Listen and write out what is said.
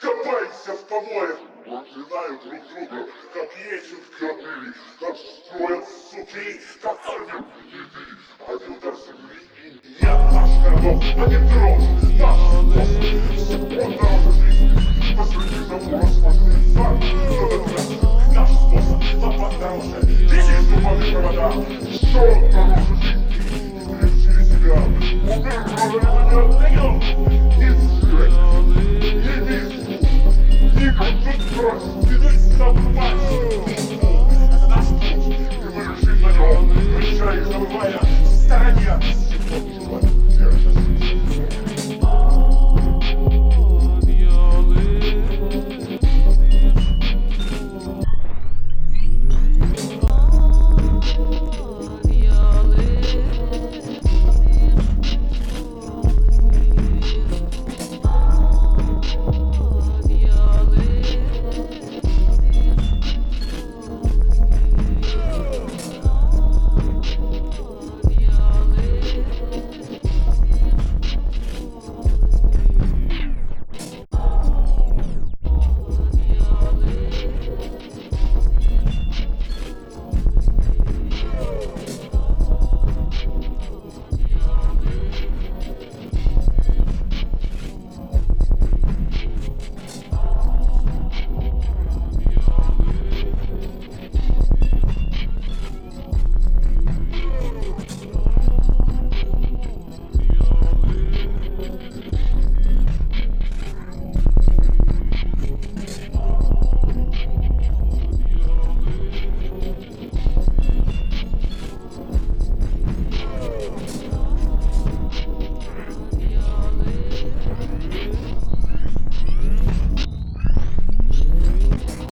Копаемся в помоях, проклинают друг друга, как ечут коты, как строят суки, как сорвем еды. Один удар земли и нет наш городов, они дрожат, наш